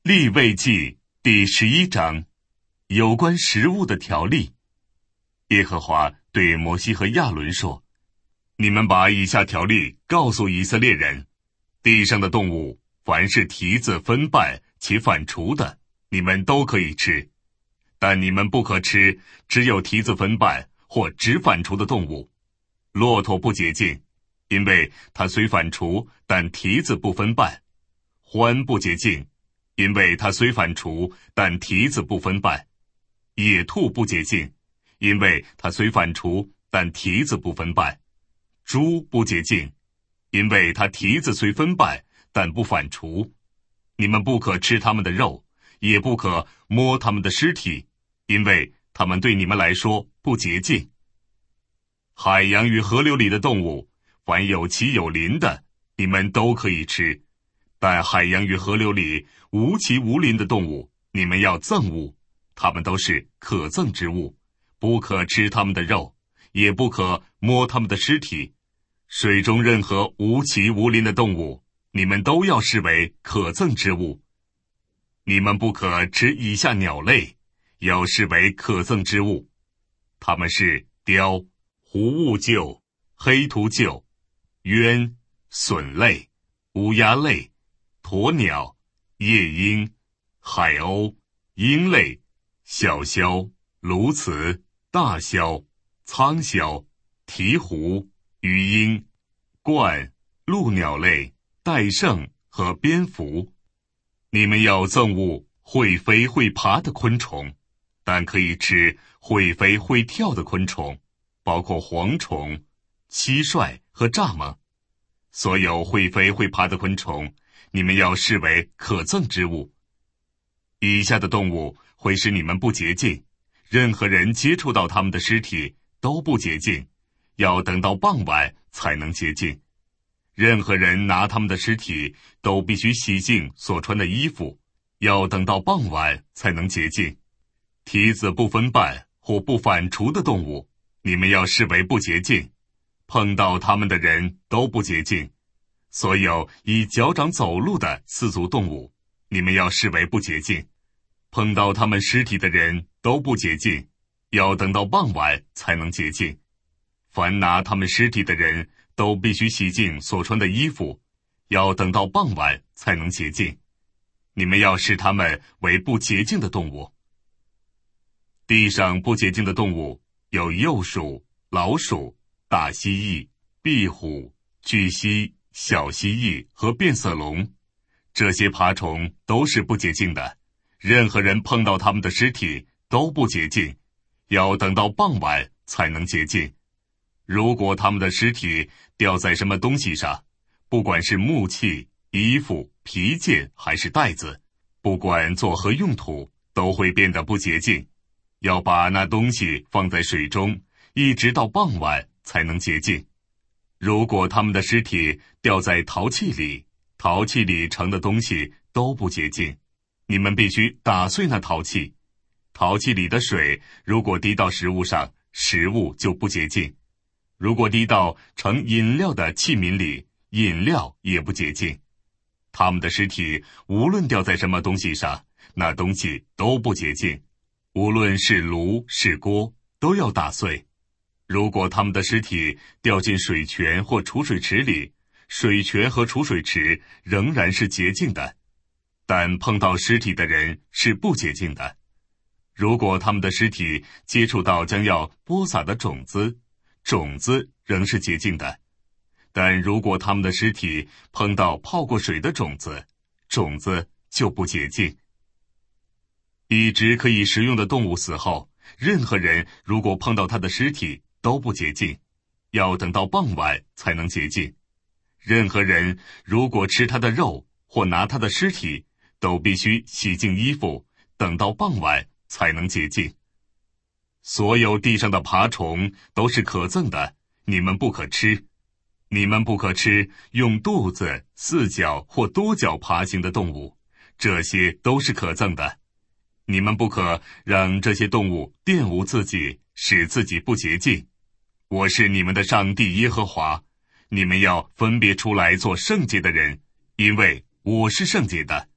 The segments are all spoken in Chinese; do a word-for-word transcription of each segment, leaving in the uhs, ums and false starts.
利未记第十一章，有关食物的条例。耶和华对摩西和亚伦说：你们把以下条例告诉以色列人，地上的动物，凡是蹄子分败且反刍的，你们都可以吃，但你们不可吃只有蹄子分败或只反刍的动物。骆驼不洁净，因为它虽反刍，但蹄子不分败；獾不洁净，因为它虽反刍，但蹄子不分败；野兔不洁净，因为它虽反刍，但蹄子不分败；猪不洁净，因为它蹄子虽分败，但不反刍。你们不可吃它们的肉，也不可摸它们的尸体，因为它们对你们来说不洁净。海洋与河流里的动物，凡有鳍有鳞的，你们都可以吃，但海洋与河流里无鳍无鳞的动物，你们要憎恶，它们都是可憎之物，不可吃它们的肉，也不可摸它们的尸体。水中任何无鳍无鳞的动物，你们都要视为可憎之物。你们不可吃以下鸟类，要视为可憎之物，它们是雕、狐兀鹫、黑秃鹫、鸢、隼类、乌鸦类、鸵鸟、夜莺、海鸥、鹰类、小枭、鸬鹚、大枭、苍枭、鹈鹕、鱼鹰、鹳、鹭鸟类、戴胜和蝙蝠。你们要憎恶会飞会爬的昆虫，但可以吃会飞会跳的昆虫，包括蝗虫、蟋蟀和蚱蜢。所有会飞会爬的昆虫，你们要视为可憎之物。以下的动物会使你们不洁净，任何人接触到它们的尸体都不洁净，要等到傍晚才能洁净。任何人拿他们的尸体都必须洗净所穿的衣服，要等到傍晚才能洁净。蹄子不分败或不反刍的动物，你们要视为不洁净，碰到他们的人都不洁净。所有以脚掌走路的四足动物，你们要视为不洁净，碰到他们尸体的人都不洁净，要等到傍晚才能洁净。凡拿他们尸体的人都必须洗净所穿的衣服，要等到傍晚才能洁净。你们要视他们为不洁净的动物。地上不洁净的动物有鼬鼠、老鼠、大蜥蜴、壁虎、巨蜥、小蜥蜴和变色龙。这些爬虫都是不洁净的，任何人碰到它们的尸体都不洁净，要等到傍晚才能洁净。如果他们的尸体掉在什么东西上，不管是木器、衣服、皮件还是袋子，不管作何用途，都会变得不洁净。要把那东西放在水中，一直到傍晚才能洁净。如果他们的尸体掉在陶器里，陶器里盛的东西都不洁净，你们必须打碎那陶器。陶器里的水如果滴到食物上，食物就不洁净。如果滴到盛饮料的器皿里，饮料也不洁净。他们的尸体无论掉在什么东西上，那东西都不洁净，无论是炉是锅，都要打碎。如果他们的尸体掉进水泉或储水池里，水泉和储水池仍然是洁净的，但碰到尸体的人是不洁净的。如果他们的尸体接触到将要播撒的种子，种子仍是洁净的，但如果他们的尸体碰到泡过水的种子，种子就不洁净。已知可以食用的动物死后，任何人如果碰到它的尸体都不洁净，要等到傍晚才能洁净。任何人如果吃它的肉或拿它的尸体，都必须洗净衣服，等到傍晚才能洁净。所有地上的爬虫都是可憎的，你们不可吃。你们不可吃用肚子、四脚或多脚爬行的动物，这些都是可憎的。你们不可让这些动物玷污自己，使自己不洁净。我是你们的上帝耶和华，你们要分别出来做圣洁的人，因为我是圣洁的。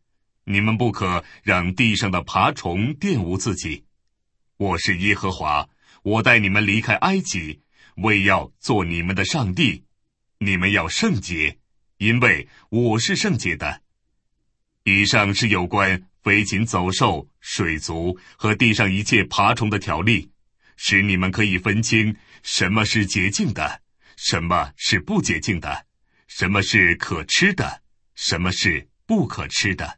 你们不可让地上的爬虫玷污自己。我是耶和华，我带你们离开埃及，为要做你们的上帝。你们要圣洁，因为我是圣洁的。以上是有关飞禽走兽、水族和地上一切爬虫的条例，使你们可以分清什么是洁净的，什么是不洁净的，什么是可吃的，什么是不可吃的。